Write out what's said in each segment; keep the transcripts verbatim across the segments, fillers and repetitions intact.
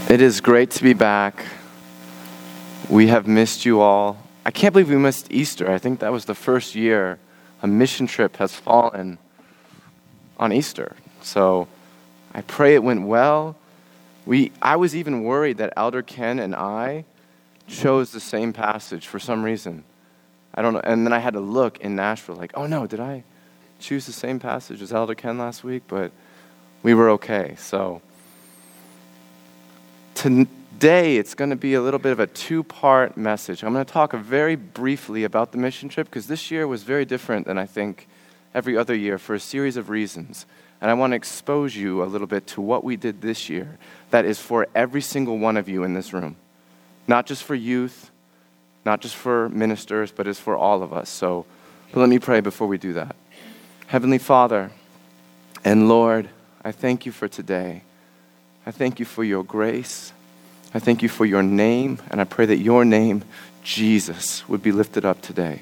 It is great to be back. We have missed you all. I can't believe we missed Easter. I think that was the first year a mission trip has fallen on Easter. So I pray it went well. We, I was even worried that Elder Ken and I chose the same passage for some reason. I don't know. And then I had to look in Nashville like, oh no, did I choose the same passage as Elder Ken last week? But we were okay. So today, it's going to be a little bit of a two-part message. I'm going to talk very briefly about the mission trip because this year was very different than I think every other year for a series of reasons. And I want to expose you a little bit to what we did this year that is for every single one of you in this room. Not just for youth, not just for ministers, but it's for all of us. So but let me pray before we do that. Heavenly Father and Lord, I thank you for today. I thank you for your grace. I thank you for your name, and I pray that your name, Jesus, would be lifted up today.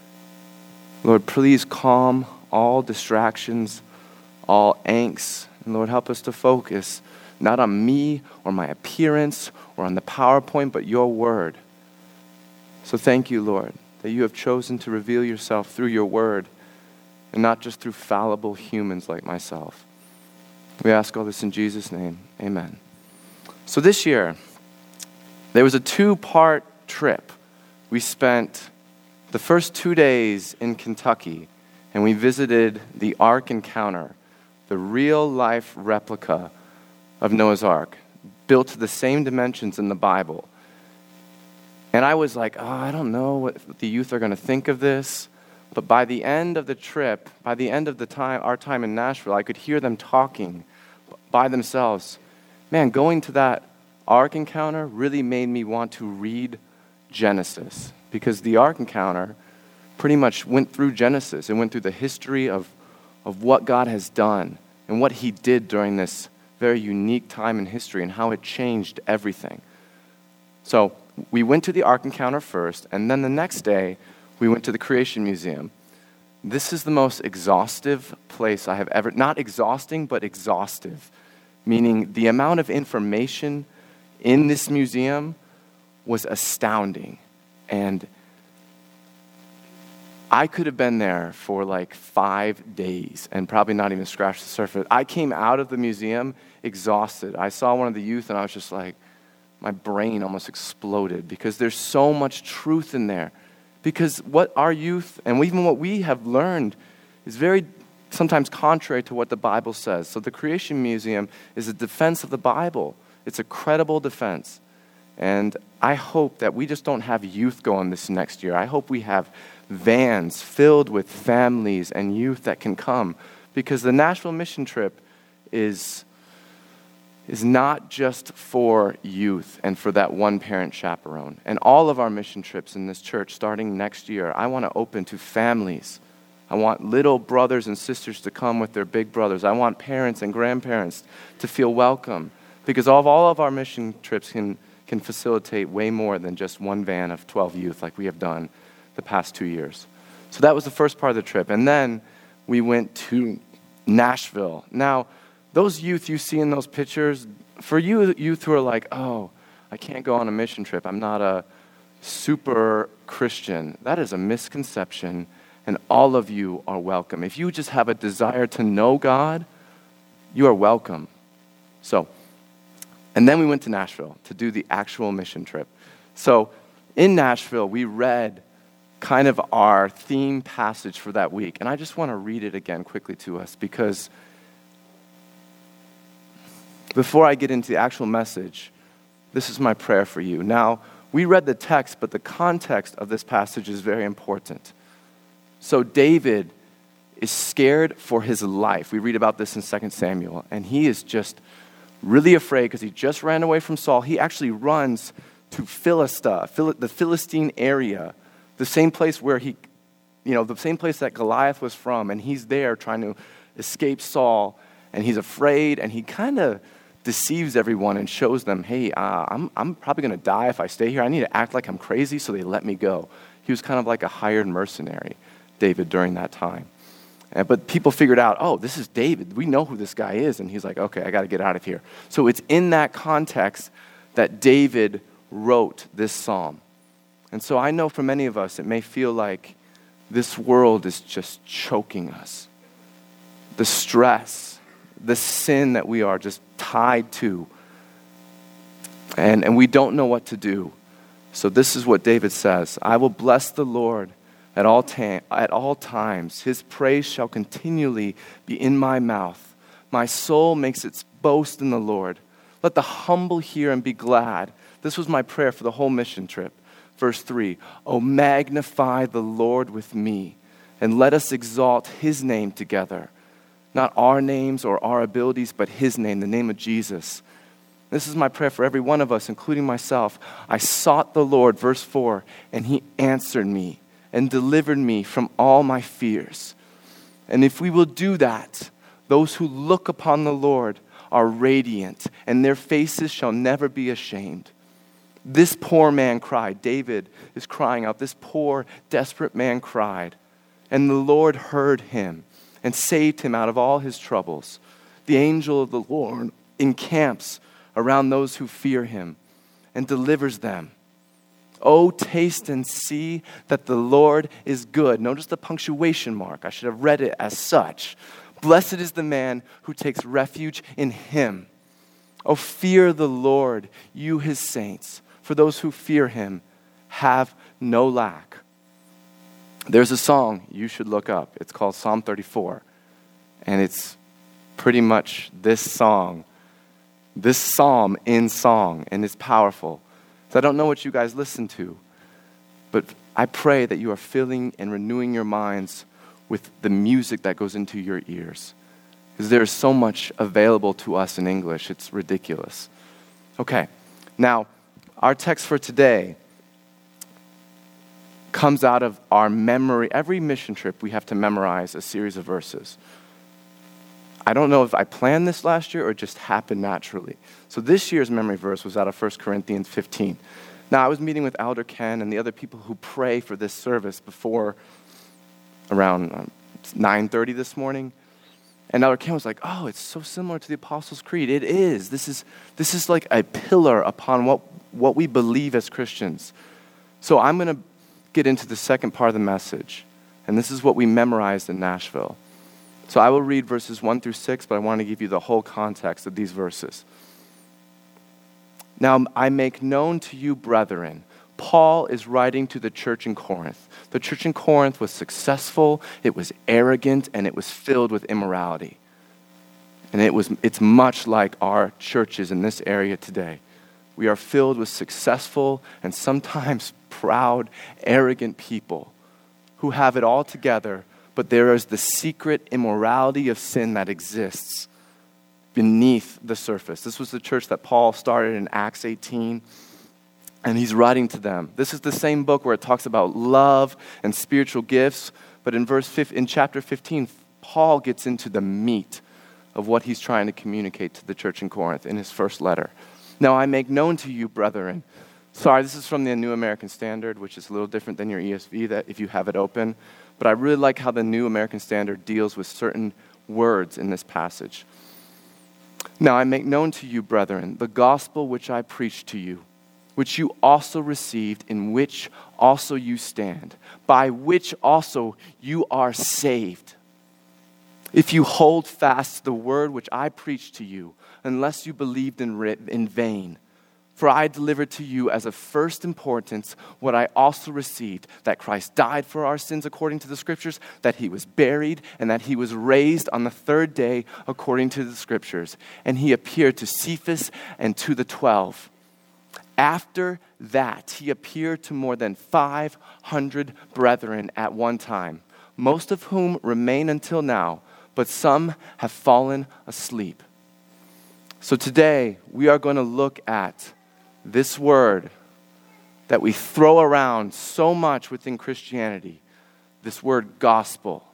Lord, please calm all distractions, all angst, and Lord, help us to focus not on me or my appearance or on the PowerPoint, but your word. So thank you, Lord, that you have chosen to reveal yourself through your word and not just through fallible humans like myself. We ask all this in Jesus' name. Amen. So this year, there was a two-part trip. We spent the first two days in Kentucky, and we visited the Ark Encounter, the real-life replica of Noah's Ark, built to the same dimensions in the Bible. And I was like, oh, I don't know what the youth are going to think of this. But by the end of the trip, by the end of the time, our time in Nashville, I could hear them talking by themselves. Man, going to that Ark Encounter really made me want to read Genesis, because the Ark Encounter pretty much went through Genesis. It went through the history of, of what God has done and what he did during this very unique time in history and how it changed everything. So we went to the Ark Encounter first, and then the next day, we went to the Creation Museum. This is the most exhaustive place I have ever, not exhausting, but exhaustive, meaning the amount of information in this museum was astounding. And I could have been there for like five days and probably not even scratched the surface. I came out of the museum exhausted. I saw one of the youth and I was just like, my brain almost exploded because there's so much truth in there. Because what our youth, and even what we have learned, is very sometimes contrary to what the Bible says. So the Creation Museum is a defense of the Bible. It's a credible defense. And I hope that we just don't have youth going this next year. I hope we have vans filled with families and youth that can come. Because the Nashville mission trip is... is not just for youth and for that one parent chaperone. And all of our mission trips in this church starting next year, I want to open to families. I want little brothers and sisters to come with their big brothers. I want parents and grandparents to feel welcome, because all of, all of our mission trips can, can facilitate way more than just one van of twelve youth like we have done the past two years. So that was the first part of the trip. And then we went to Nashville. Now, those youth you see in those pictures, for you youth who are like, oh, I can't go on a mission trip, I'm not a super Christian, that is a misconception, and all of you are welcome. If you just have a desire to know God, you are welcome. So, and then we went to Nashville to do the actual mission trip. So, in Nashville, we read kind of our theme passage for that week, and I just want to read it again quickly to us, because before I get into the actual message, this is my prayer for you. Now, we read the text, but the context of this passage is very important. So David is scared for his life. We read about this in Second Samuel, and he is just really afraid because he just ran away from Saul. He actually runs to Philistia, the Philistine area, the same place where he, you know, the same place that Goliath was from, and he's there trying to escape Saul, and he's afraid, and he kind of deceives everyone and shows them, hey, uh, I'm, I'm probably going to die if I stay here. I need to act like I'm crazy so they let me go. He was kind of like a hired mercenary, David, during that time. Uh, but people figured out, oh, this is David. We know who this guy is. And he's like, okay, I got to get out of here. So it's in that context that David wrote this psalm. And so I know for many of us, it may feel like this world is just choking us. The stress, the sin that we are just tied to. And, and we don't know what to do. So this is what David says. I will bless the Lord at all, ta- at all times. His praise shall continually be in my mouth. My soul makes its boast in the Lord. Let the humble hear and be glad. This was my prayer for the whole mission trip. Verse three, oh, magnify the Lord with me, and let us exalt his name together. Not our names or our abilities, but his name, the name of Jesus. This is my prayer for every one of us, including myself. I sought the Lord, verse four, and he answered me and delivered me from all my fears. And if we will do that, those who look upon the Lord are radiant, and their faces shall never be ashamed. This poor man cried. David is crying out. This poor, desperate man cried. And the Lord heard him and saved him out of all his troubles. The angel of the Lord encamps around those who fear him and delivers them. Oh, taste and see that the Lord is good. Notice the punctuation mark. I should have read it as such. Blessed is the man who takes refuge in him. Oh, fear the Lord, you his saints. For those who fear him have no lack. There's a song you should look up. It's called Psalm thirty-four. And it's pretty much this song, this psalm in song, and it's powerful. So I don't know what you guys listen to, but I pray that you are filling and renewing your minds with the music that goes into your ears. Because there is so much available to us in English, it's ridiculous. Okay, now, our text for today comes out of our memory. Every mission trip, we have to memorize a series of verses. I don't know if I planned this last year or it just happened naturally. So this year's memory verse was out of First Corinthians fifteen. Now, I was meeting with Elder Ken and the other people who pray for this service before around um, nine thirty this morning. And Elder Ken was like, oh, it's so similar to the Apostles' Creed. It is. This is this is like a pillar upon what, what we believe as Christians. So I'm going to get into the second part of the message. And this is what we memorized in Nashville. So I will read verses one through six, but I want to give you the whole context of these verses. Now I make known to you, brethren, Paul is writing to the church in Corinth. The church in Corinth was successful, it was arrogant, and it was filled with immorality. And it was it's much like our churches in this area today. We are filled with successful and sometimes proud, arrogant people who have it all together, but there is the secret immorality of sin that exists beneath the surface. This was the church that Paul started in Acts eighteen. And he's writing to them. This is the same book where it talks about love and spiritual gifts. But in verse in chapter fifteen, Paul gets into the meat of what he's trying to communicate to the church in Corinth in his first letter. Now I make known to you, brethren. Sorry, this is from the New American Standard, which is a little different than your E S V, that if you have it open. But I really like how the New American Standard deals with certain words in this passage. Now I make known to you, brethren, the gospel which I preached to you, which you also received, in which also you stand, by which also you are saved. If you hold fast the word which I preached to you, unless you believed in, in vain. For I delivered to you as of first importance what I also received, that Christ died for our sins according to the Scriptures, that he was buried, and that he was raised on the third day according to the Scriptures. And he appeared to Cephas and to the twelve. After that, he appeared to more than five hundred brethren at one time, most of whom remain until now, but some have fallen asleep. So today, we are going to look at this word that we throw around so much within Christianity, this word gospel.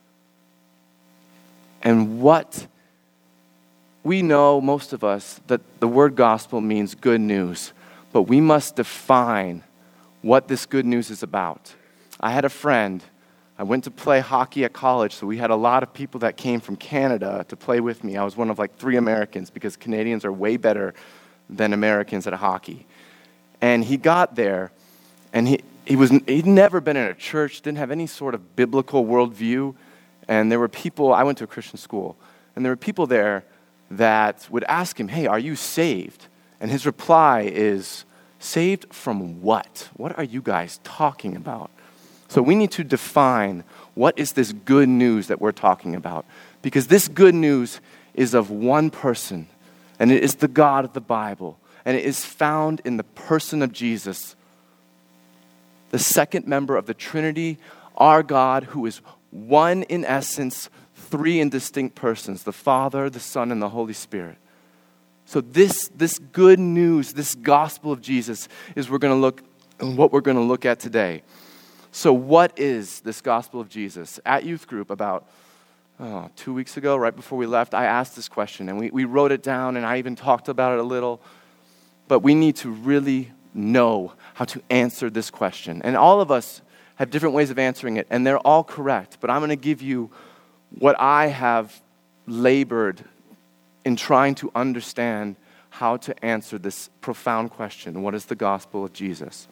And what we know, most of us, that the word gospel means good news. But we must define what this good news is about. I had a friend. I went to play hockey at college, so we had a lot of people that came from Canada to play with me. I was one of like three Americans because Canadians are way better than Americans at hockey. And he got there, and he, he was, he'd never been in a church, didn't have any sort of biblical worldview. And there were people, I went to a Christian school, and there were people there that would ask him, hey, are you saved? And his reply is, saved from what? What are you guys talking about? So we need to define what is this good news that we're talking about. Because this good news is of one person, and it is the God of the Bible, and it is found in the person of Jesus, the second member of the Trinity, our God, who is one in essence, three in distinct persons, the Father, the Son, and the Holy Spirit. So this, this good news, this gospel of Jesus is we're going to look what we're going to look at today. So what is this gospel of Jesus? At youth group about oh, two weeks ago, right before we left, I asked this question, and we, we wrote it down, and I even talked about it a little. But we need to really know how to answer this question. And all of us have different ways of answering it, and they're all correct. But I'm going to give you what I have labored in trying to understand how to answer this profound question. What is the gospel of Jesus?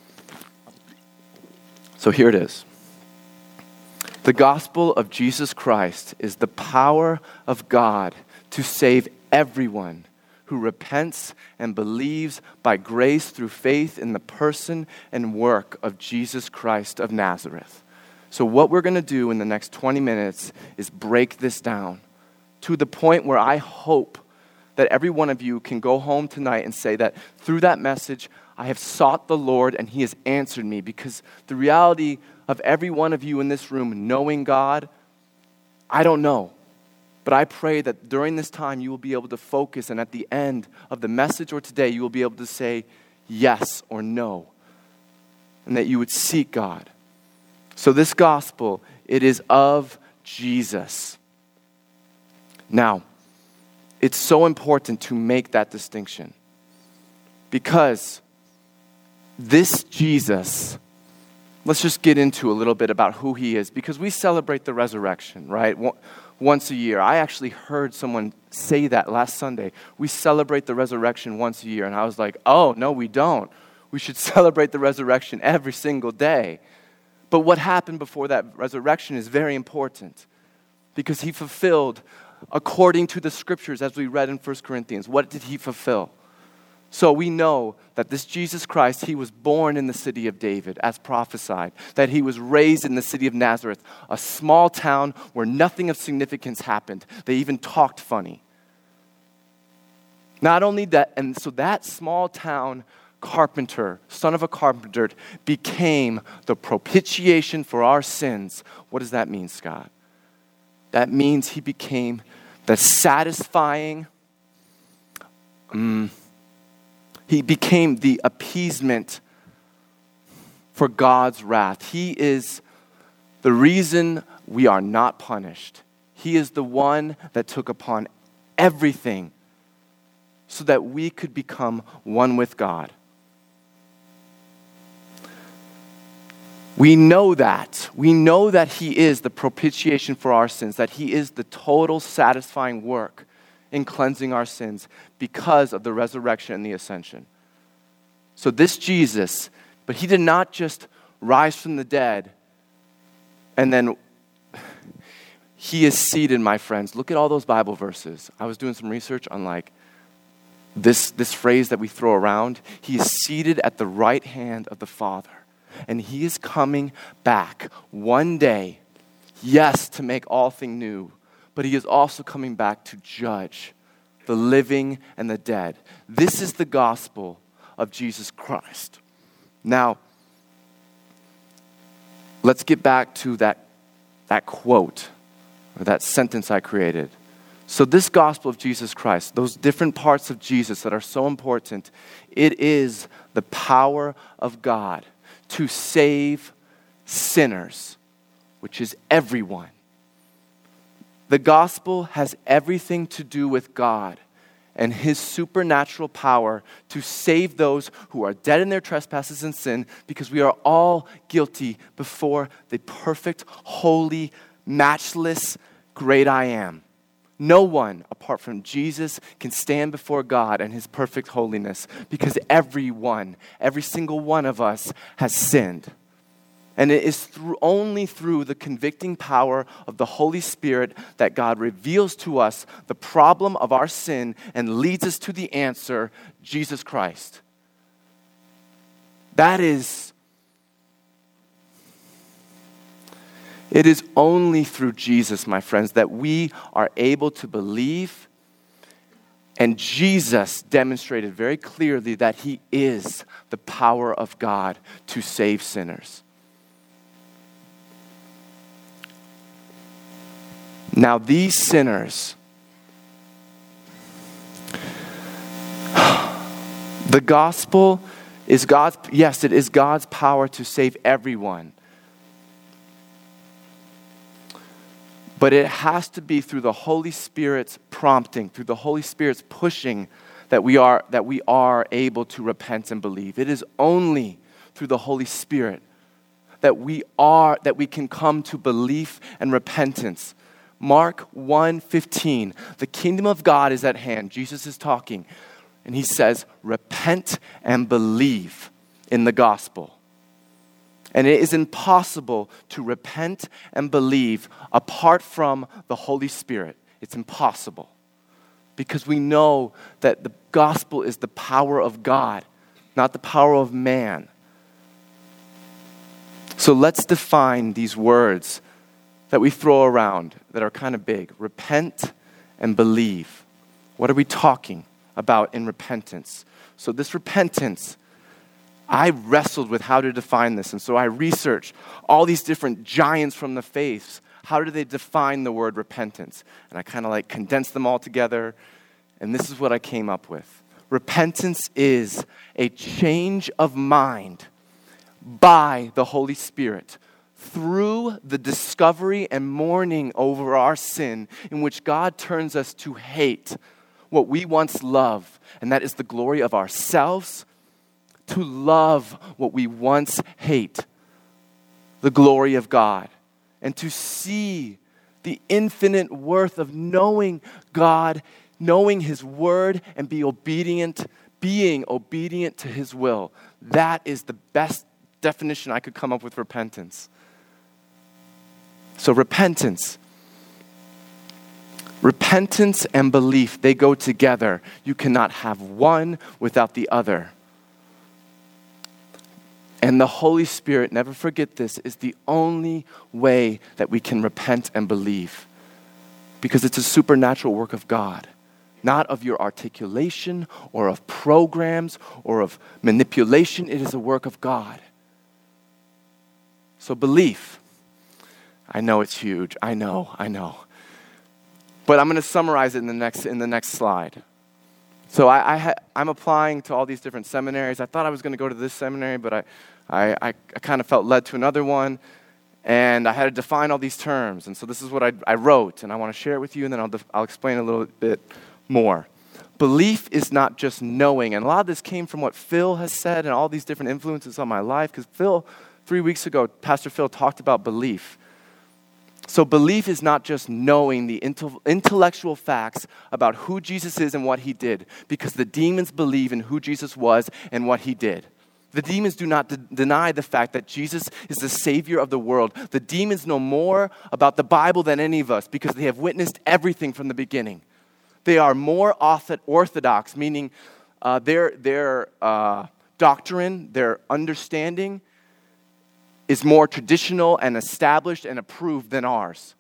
So here it is. The gospel of Jesus Christ is the power of God to save everyone who repents and believes by grace through faith in the person and work of Jesus Christ of Nazareth. So what we're going to do in the next twenty minutes is break this down to the point where I hope that every one of you can go home tonight and say that through that message, I have sought the Lord and He has answered me. Because the reality of every one of you in this room knowing God, I don't know. But I pray that during this time you will be able to focus, and at the end of the message or today, you will be able to say yes or no. And that you would seek God. So this gospel, it is of Jesus. Now, it's so important to make that distinction. Because this Jesus, let's just get into a little bit about who He is. Because we celebrate the resurrection, right? Once a year. I actually heard someone say that last Sunday. We celebrate the resurrection once a year. And I was like, oh, no, we don't. We should celebrate the resurrection every single day. But what happened before that resurrection is very important. Because He fulfilled, according to the scriptures, as we read in First Corinthians, what did He fulfill? So we know that this Jesus Christ, He was born in the city of David, as prophesied. That He was raised in the city of Nazareth, a small town where nothing of significance happened. They even talked funny. Not only that, and so that small town carpenter, son of a carpenter, became the propitiation for our sins. What does that mean, Scott? That means He became the satisfying, um, He became the appeasement for God's wrath. He is the reason we are not punished. He is the one that took upon everything so that we could become one with God. We know that. We know that He is the propitiation for our sins, that He is the total satisfying work in cleansing our sins because of the resurrection and the ascension. So this Jesus, but He did not just rise from the dead and then He is seated, my friends. Look at all those Bible verses. I was doing some research on like this, this phrase that we throw around. He is seated at the right hand of the Father. And He is coming back one day, yes, to make all things new, but He is also coming back to judge the living and the dead. This is the gospel of Jesus Christ. Now, let's get back to that, that quote, or that sentence I created. So this gospel of Jesus Christ, those different parts of Jesus that are so important, it is the power of God to save sinners, which is everyone. The gospel has everything to do with God and His supernatural power to save those who are dead in their trespasses and sin, because we are all guilty before the perfect, holy, matchless, great I Am. No one, apart from Jesus, can stand before God and his perfect holiness, because everyone, every single one of us has sinned. And it is through, only through the convicting power of the Holy Spirit that God reveals to us the problem of our sin and leads us to the answer, Jesus Christ. That is, it is only through Jesus, my friends, that we are able to believe. And Jesus demonstrated very clearly that he is the power of God to save sinners. Now, these sinners, the gospel is God's, yes, it is God's power to save everyone. But it has to be through the Holy Spirit's prompting, through the Holy Spirit's pushing, that we are, that we are able to repent and believe. It is only through the Holy Spirit that we are, that we can come to belief and repentance. Mark one fifteen, the kingdom of God is at hand. Jesus is talking, and he says, repent and believe in the gospel. And it is impossible to repent and believe apart from the Holy Spirit. It's impossible. Because we know that the gospel is the power of God, not the power of man. So let's define these words that we throw around that are kind of big. Repent and believe. What are we talking about in repentance? So this repentance, I wrestled with how to define this. And so I researched all these different giants from the faiths. How do they define the word repentance? And I kind of like condensed them all together. And this is what I came up with. Repentance is a change of mind by the Holy Spirit through the discovery and mourning over our sin, in which God turns us to hate what we once loved, and that is the glory of ourselves, to love what we once hate, the glory of God, and to see the infinite worth of knowing God, knowing his word, and be obedient, being obedient to his will. That is the best definition I could come up with for repentance. So repentance. Repentance and belief, they go together. You cannot have one without the other. And the Holy Spirit, never forget this, is the only way that we can repent and believe. Because it's a supernatural work of God. Not of your articulation or of programs or of manipulation. It is a work of God. So belief. I know it's huge. I know, I know. But I'm going to summarize it in the next in the next slide. So I, I ha, I'm applying to all these different seminaries. I thought I was going to go to this seminary, but I, I, I, I kind of felt led to another one. And I had to define all these terms. And so this is what I, I wrote, and I want to share it with you, and then I'll, def, I'll explain a little bit more. Belief is not just knowing. And a lot of this came from what Phil has said and all these different influences on my life. Because Phil, three weeks ago, Pastor Phil talked about belief. So belief is not just knowing the intellectual facts about who Jesus is and what he did, because the demons believe in who Jesus was and what he did. The demons do not de- deny the fact that Jesus is the Savior of the world. The demons know more about the Bible than any of us because they have witnessed everything from the beginning. They are more orthodox, meaning uh, their, their uh, doctrine, their understanding is more traditional and established and approved than ours.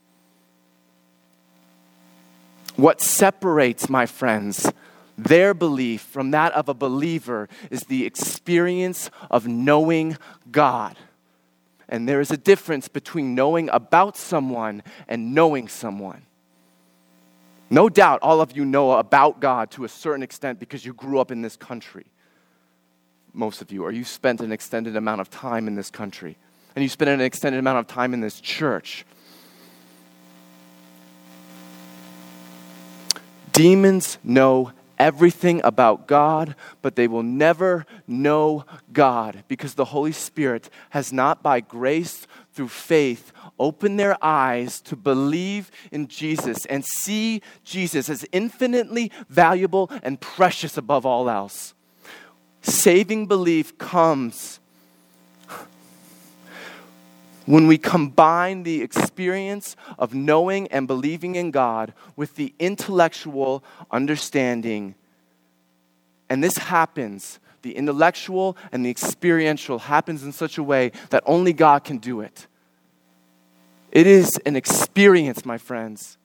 What separates, my friends, their belief from that of a believer is the experience of knowing God. And there is a difference between knowing about someone and knowing someone. No doubt all of you know about God to a certain extent because you grew up in this country. Most of you, or you spent an extended amount of time in this country, and you spent an extended amount of time in this church. Demons know everything about God, but they will never know God because the Holy Spirit has not by grace through faith open their eyes to believe in Jesus and see Jesus as infinitely valuable and precious above all else. Saving belief comes when we combine the experience of knowing and believing in God with the intellectual understanding. And this happens, the intellectual and the experiential happens in such a way that only God can do it. It is an experience, my friends.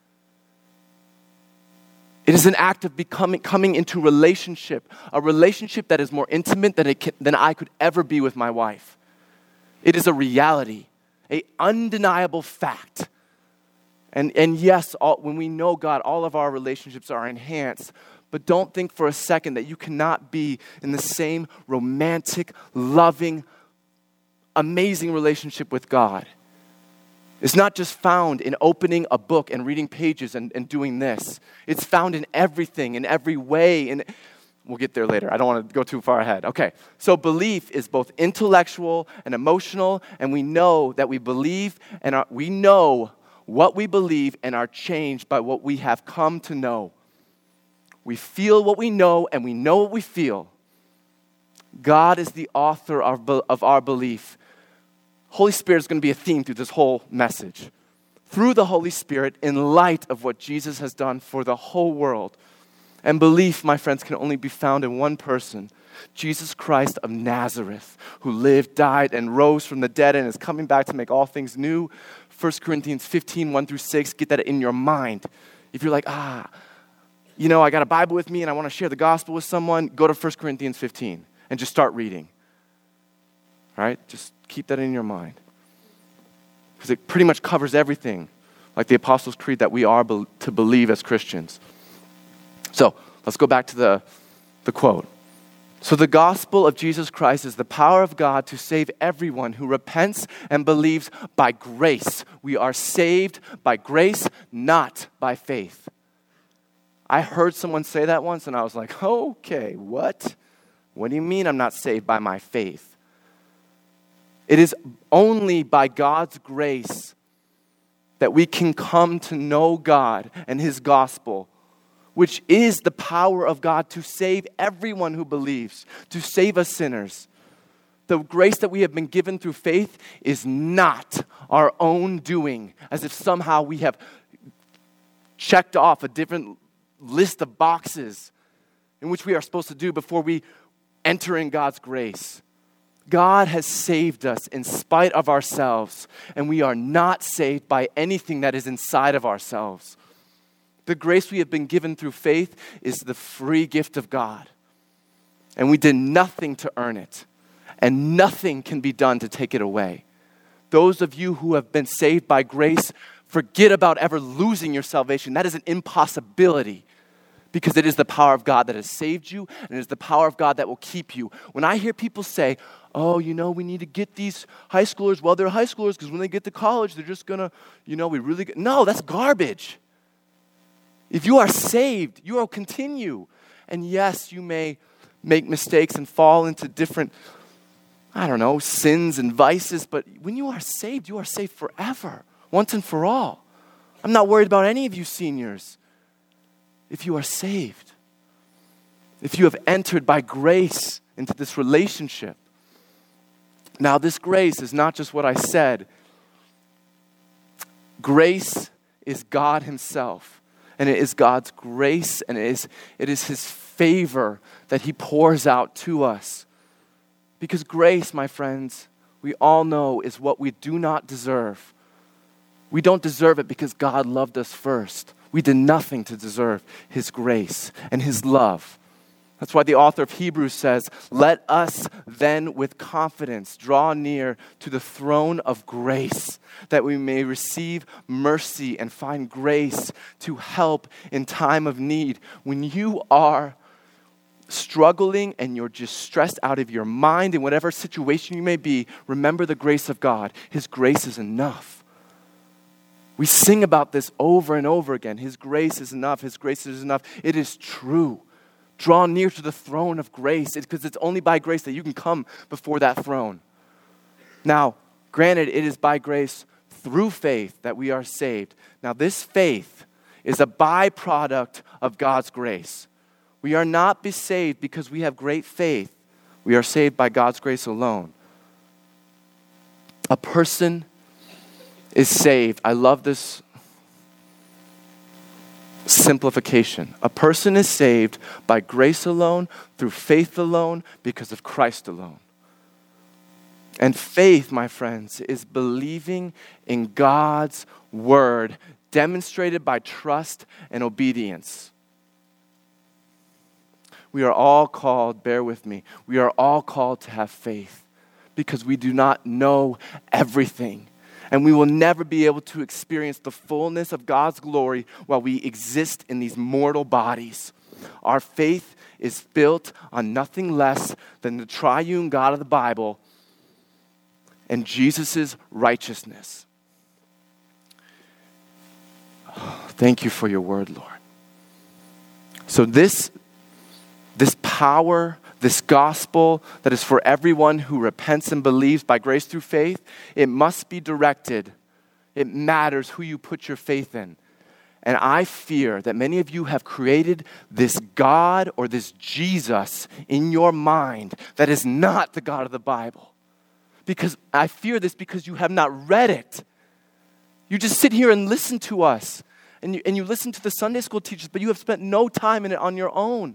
It is an act of becoming, coming into relationship, a relationship that is more intimate than, it can, than I could ever be with my wife. It is a reality, an undeniable fact. And, and yes, all, when we know God, all of our relationships are enhanced. But don't think for a second that you cannot be in the same romantic, loving, amazing relationship with God. It's not just found in opening a book and reading pages and, and doing this. It's found in everything, in every way. And we'll get there later. I don't want to go too far ahead. Okay, so belief is both intellectual and emotional, and we know that we believe and are, we know what we believe and are changed by what we have come to know. We feel what we know, and we know what we feel. God is the author of, of our belief. Holy Spirit is going to be a theme through this whole message. Through the Holy Spirit, in light of what Jesus has done for the whole world. And belief, my friends, can only be found in one person, Jesus Christ of Nazareth, who lived, died, and rose from the dead and is coming back to make all things new. First Corinthians fifteen, one through six, get that in your mind. If you're like, ah, you know, I got a Bible with me and I want to share the gospel with someone, go to First Corinthians fifteen and just start reading. All right? Just keep that in your mind. Because it pretty much covers everything, like the Apostles' Creed, that we are be- to believe as Christians. So, let's go back to the, the quote. So the gospel of Jesus Christ is the power of God to save everyone who repents and believes by grace. We are saved by grace, not by faith. I heard someone say that once and I was like, okay, what? What do you mean I'm not saved by my faith? It is only by God's grace that we can come to know God and His gospel, which is the power of God to save everyone who believes, to save us sinners. The grace that we have been given through faith is not our own doing, as if somehow we have checked off a different list of boxes in which we are supposed to do before we enter in God's grace. God has saved us in spite of ourselves, and we are not saved by anything that is inside of ourselves. The grace we have been given through faith is the free gift of God, and we did nothing to earn it, and nothing can be done to take it away. Those of you who have been saved by grace, forget about ever losing your salvation. That is an impossibility. Because it is the power of God that has saved you, and it is the power of God that will keep you. When I hear people say, oh, you know, we need to get these high schoolers while they're high schoolers, because when they get to college, they're just going to, you know, we really get... No, that's garbage. If you are saved, you will continue. And yes, you may make mistakes and fall into different, I don't know, sins and vices, but when you are saved, you are saved forever, once and for all. I'm not worried about any of you seniors. If you are saved, if you have entered by grace into this relationship. Now, this grace is not just what I said. Grace is God Himself, and it is God's grace, and it is, it is His favor that He pours out to us. Because grace, my friends, we all know is what we do not deserve. We don't deserve it because God loved us first. We did nothing to deserve His grace and His love. That's why the author of Hebrews says, let us then with confidence draw near to the throne of grace, that we may receive mercy and find grace to help in time of need. When you are struggling and you're just stressed out of your mind in whatever situation you may be, remember the grace of God. His grace is enough. We sing about this over and over again. His grace is enough. His grace is enough. It is true. Draw near to the throne of grace, because it's only by grace that you can come before that throne. Now, Granted, it is by grace through faith that we are saved. Now, this faith is a byproduct of God's grace. We are not be saved because we have great faith. We are saved by God's grace alone. A person is saved. I love this simplification. A person is saved by grace alone, through faith alone, because of Christ alone. And faith, my friends, is believing in God's word, demonstrated by trust and obedience. We are all called, bear with me, we are all called to have faith because we do not know everything. And we will never be able to experience the fullness of God's glory while we exist in these mortal bodies. Our faith is built on nothing less than the triune God of the Bible and Jesus' righteousness. Thank you for your word, Lord. So this, this power, this gospel that is for everyone who repents and believes by grace through faith, it must be directed. It matters who you put your faith in. And I fear that many of you have created this God or this Jesus in your mind that is not the God of the Bible. Because I fear this because you have not read it. You just sit here and listen to us. And you, and you listen to the Sunday school teachers, but you have spent no time in it on your own.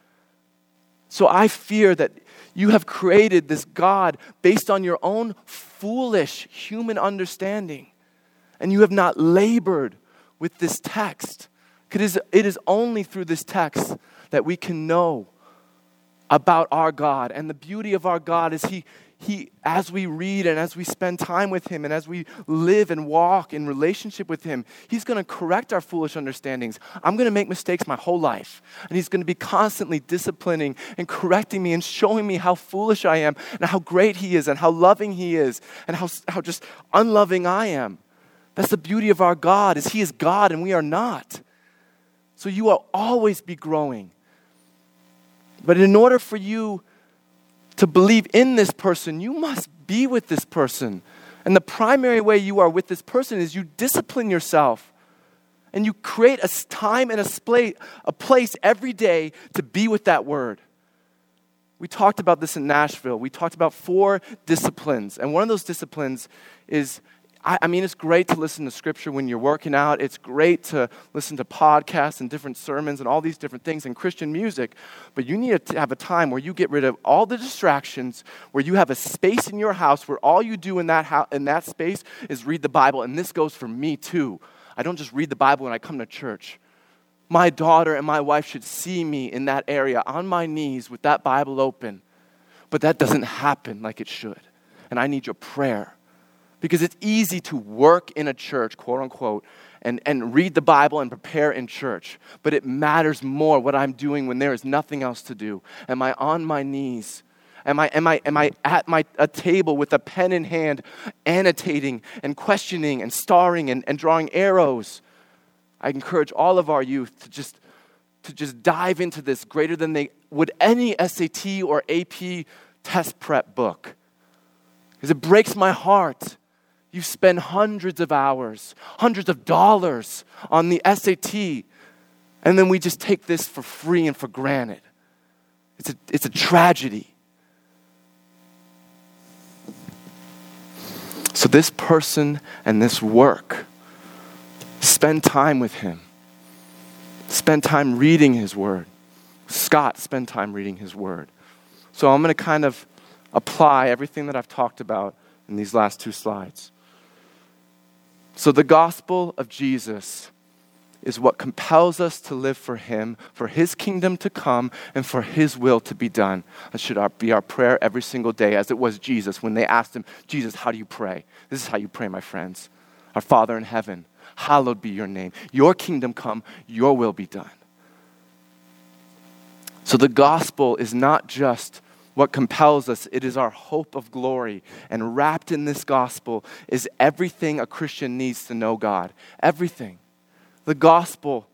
So I fear that you have created this God based on your own foolish human understanding. And you have not labored with this text. Because it is only through this text that we can know about our God. And the beauty of our God is He, He, as we read and as we spend time with Him and as we live and walk in relationship with Him, He's going to correct our foolish understandings. I'm going to make mistakes my whole life. And He's going to be constantly disciplining and correcting me and showing me how foolish I am and how great He is and how loving He is and how, how just unloving I am. That's the beauty of our God, is He is God and we are not. So you will always be growing. But in order for you to believe in this person, you must be with this person. And the primary way you are with this person is you discipline yourself. And you create a time and a, spla- a place every day to be with that word. We talked about this in Nashville. We talked about four disciplines. And one of those disciplines is, I, I mean, it's great to listen to scripture when you're working out. It's great to listen to podcasts and different sermons and all these different things and Christian music. But you need to have a time where you get rid of all the distractions, where you have a space in your house where all you do in that ho- in that space is read the Bible. And this goes for me too. I don't just read the Bible when I come to church. My daughter and my wife should see me in that area on my knees with that Bible open. But that doesn't happen like it should. And I need your prayer. Because it's easy to work in a church, quote unquote, and, and read the Bible and prepare in church. But it matters more what I'm doing when there is nothing else to do. Am I on my knees? Am I, am I, am I at my a table with a pen in hand, annotating and questioning and starring and, and drawing arrows? I encourage all of our youth to just, to just dive into this greater than they would any S A T or A P test prep book. Because it breaks my heart. You spend hundreds of hours, hundreds of dollars on the S A T, and then we just take this for free and for granted. It's a, it's a tragedy. So this person and this work, spend time with him. Spend time reading his word. Scott, spend time reading his word. So I'm going to kind of apply everything that I've talked about in these last two slides. So the gospel of Jesus is what compels us to live for him, for his kingdom to come, and for his will to be done. That should be our prayer every single day, as it was Jesus when they asked him, Jesus, how do you pray? This is how you pray, my friends. Our Father in heaven, hallowed be your name. Your kingdom come, your will be done. So the gospel is not just what compels us, it is our hope of glory. And wrapped in this gospel is everything a Christian needs to know God. Everything. The gospel,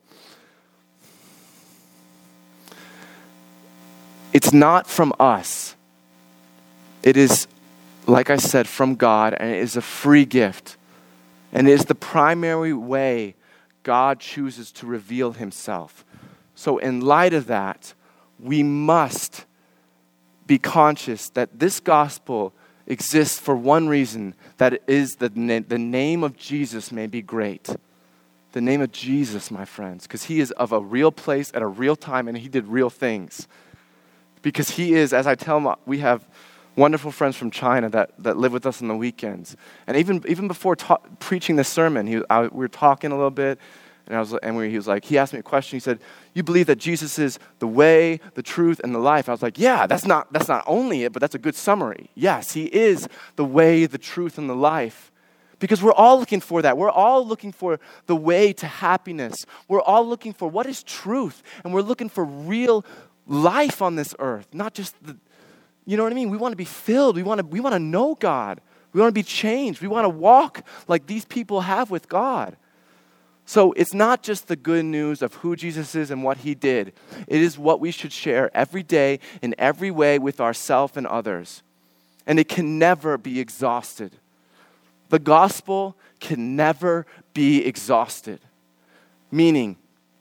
it's not from us. It is like I said, from God, and it is a free gift. And it is the primary way God chooses to reveal himself. So in light of that, we must be conscious that this gospel exists for one reason, that it is that na- the name of Jesus may be great. The name of Jesus, my friends, because he is of a real place at a real time, and he did real things. Because he is, as I tell them, we have wonderful friends from China that, that live with us on the weekends. And even even before ta- preaching this sermon, he, I, we were talking a little bit, and I was and we, he was like, he asked me a question. He said, "You believe that Jesus is the way, the truth, and the life?" I was like, "Yeah, that's not that's not only it, but that's a good summary. Yes, he is the way, the truth, and the life." Because we're all looking for that. We're all looking for the way to happiness. We're all looking for what is truth, and we're looking for real life on this earth, not just the. You know what I mean? We want to be filled. We want to, we want to know God. We want to be changed. We want to walk like these people have with God. So it's not just the good news of who Jesus is and what he did. It is what we should share every day in every way with ourselves and others. And it can never be exhausted. The gospel can never be exhausted. Meaning,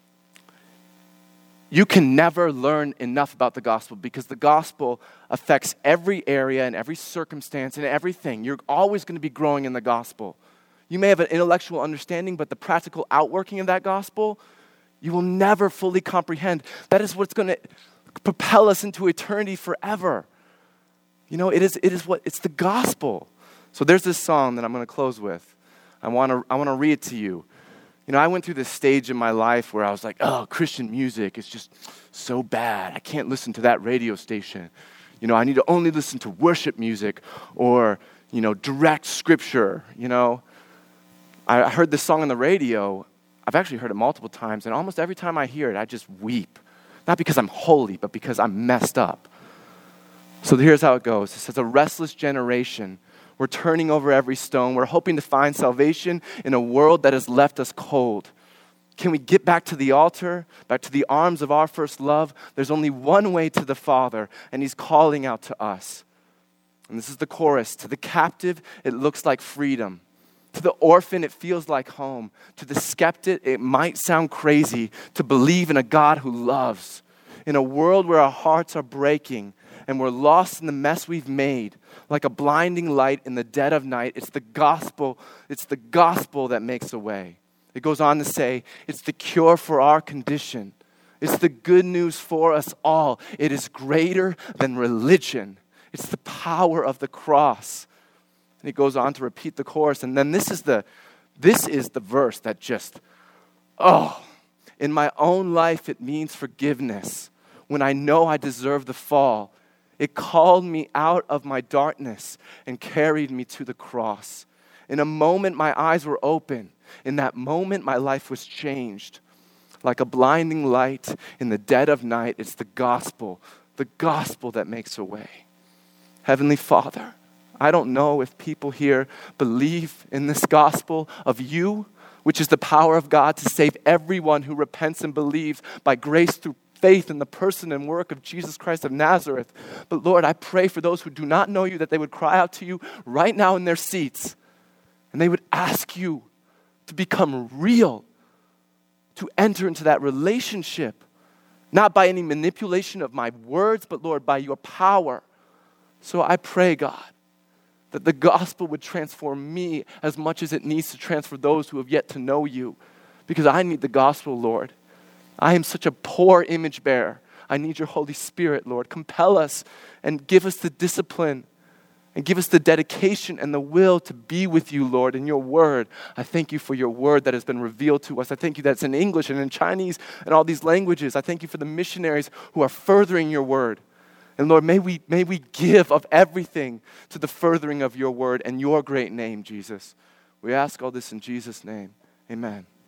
you can never learn enough about the gospel because the gospel affects every area and every circumstance and everything. You're always going to be growing in the gospel. You may have an intellectual understanding, but the practical outworking of that gospel, you will never fully comprehend. That is what's going to propel us into eternity forever. You know, it is it is what it's the gospel. So there's this song that I'm going to close with. I want to I want to read it to you. You know, I went through this stage in my life where I was like, oh, Christian music is just so bad. I can't listen to that radio station. You know, I need to only listen to worship music or, you know, direct scripture, you know. I heard this song on the radio. I've actually heard it multiple times, and almost every time I hear it, I just weep. Not because I'm holy, but because I'm messed up. So here's how it goes. It says, a restless generation. We're turning over every stone. We're hoping to find salvation in a world that has left us cold. Can we get back to the altar, back to the arms of our first love? There's only one way to the Father, and he's calling out to us. And this is the chorus. To the captive, it looks like freedom. To the orphan, it feels like home. To the skeptic, it might sound crazy to believe in a God who loves. In a world where our hearts are breaking and we're lost in the mess we've made, like a blinding light in the dead of night, it's the gospel, it's the gospel that makes a way. It goes on to say, it's the cure for our condition. It's the good news for us all. It is greater than religion. It's the power of the cross. And he goes on to repeat the chorus. And then this is the, this is the verse that just, oh, in my own life it means forgiveness. When I know I deserve the fall, it called me out of my darkness and carried me to the cross. In a moment, my eyes were open. In that moment, my life was changed. Like a blinding light in the dead of night, it's the gospel, the gospel that makes a way. Heavenly Father, I don't know if people here believe in this gospel of you, which is the power of God to save everyone who repents and believes by grace through faith in the person and work of Jesus Christ of Nazareth. But Lord, I pray for those who do not know you that they would cry out to you right now in their seats and they would ask you to become real, to enter into that relationship, not by any manipulation of my words, but Lord, by your power. So I pray, God, that the gospel would transform me as much as it needs to transform those who have yet to know you. Because I need the gospel, Lord. I am such a poor image bearer. I need your Holy Spirit, Lord. Compel us and give us the discipline and give us the dedication and the will to be with you, Lord, in your word. I thank you for your word that has been revealed to us. I thank you that it's in English and in Chinese and all these languages. I thank you for the missionaries who are furthering your word. And Lord, may we, may we give of everything to the furthering of your word and your great name, Jesus. We ask all this in Jesus' name. Amen.